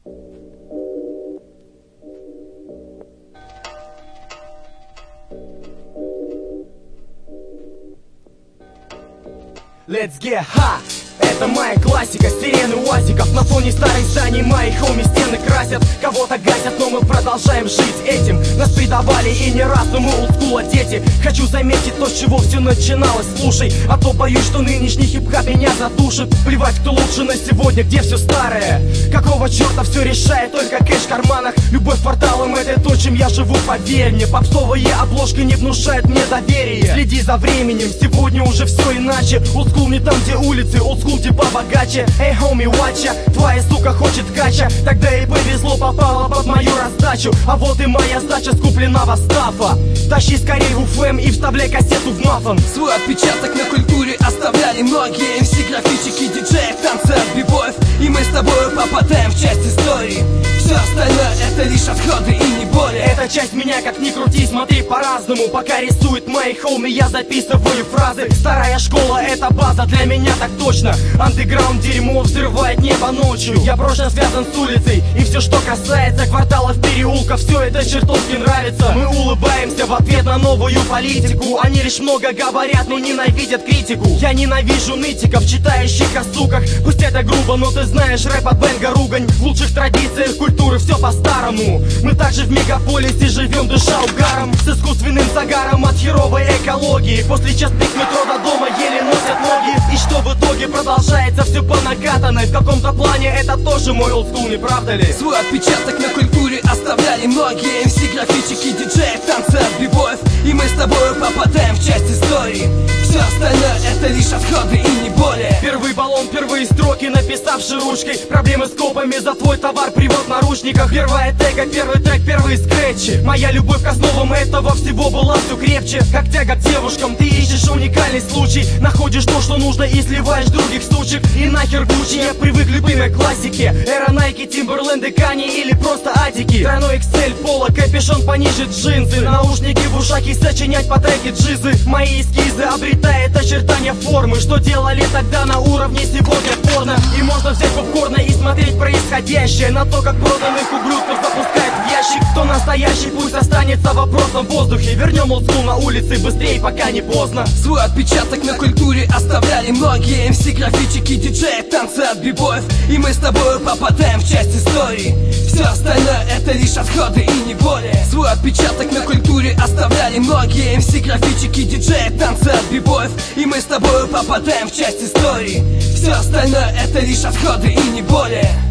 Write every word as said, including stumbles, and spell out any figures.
Let's get hot! Это моя классика, сирены уазиков. На фоне старых зданий мои хоми стены красят. Кого-то гасят, но мы продолжаем жить этим. Нас предавали и не раз, но мы олдскула дети. Хочу заметить то, с чего все начиналось. Слушай, а то боюсь, что нынешний хип-хап меня задушит. Плевать, кто лучше на сегодня, где все старое. Какого черта все решает только кэш в карманах. Любовь порталом — это то, чем я живу, поверь мне. Попсовые обложки не внушают мне доверие. Следи за временем, сегодня уже все иначе. Олдскул не там, где улицы, олдскул типа богаче. Эй, хоми, ватча, твоя сука хочет кача. Тогда ей повезло, попала под мою раздачу. А вот и моя сдача скупленного стафа. Тащи скорей в УФМ и вставляй кассету в мафон. Свой отпечаток на культуре оставляли многие эм си, графичики, диджеи, танцы от бибоев. И мы с тобой попадаем в часть истории. Все остальное — это лишь отходы и не более. Эта часть меня, как ни крути, смотри по-разному. Пока рисует мои хоми, я записываю фразы. Старая школа — это база, для меня так точно. Андеграунд дерьмо взрывает небо ночью. Я прочно связан с улицей, и все, что касается кварталов, переулков, все это чертовски нравится. Мы улыбаемся в ответ на новую политику. Они лишь много говорят, но ненавидят критику. Я ненавижу нытиков, читающих о суках. Пусть это грубо, но ты знаешь, рэп от бенга ругань. В лучших традициях культуры все по-старому. Мы также в мегаполисе живем, дыша угаром. С искусственным загаром от херовой экологии. После частых метро до дома еле носят ноги. И что в итоге продолжается все по накатанной. В каком-то плане это тоже мой олдскул, не правда ли? Свой отпечаток на культуре оставляли многие эм си, графичики, диджеи, танцы от бибоев. И мы с тобой попадаем в часть истории. Все остальное — это лишь отходы и не более. Первый баллон, первые строки, написавший ручкой. Проблемы с копами за твой товар, привод в наручниках. Первая тега, первый трек, первые скретчи. Моя любовь к основам этого всего была все крепче. Как тяга к девушкам, ты ищешь уникальный случай. Находишь то, что нужно, и сливаешь других сучек. И нахер Гуччи, я привык к любимой классике. Эра Nike, Timberland, Kanye или просто Атики. Тройной икс эль, поло, капюшон пониже джинсы. Наушники в ушах и сочинять по треке джизы. Мои эскизы обретают очертания формы. Что делали тогда на уровне сегодня порно. И можно взять попкорна и смотреть происходящее. На то, как проданных ублюдков запускают в ящик. Кто настоящий, пусть останется вопросом в воздухе. Вернем олдскул на улице быстрее, пока не поздно. Свой отпечаток на культуре оставляли многие эм си, графичики, диджеи, танцы от бибоев. И мы с тобой попадаем в часть истории. Все остальное — это лишь отходы и не более. Свой отпечаток на культуре оставляли многие эм си, графичики, диджеи, танцы от бибоев. И мы с тобой попадаем в часть истории. Все остальное — это лишь отходы и не более.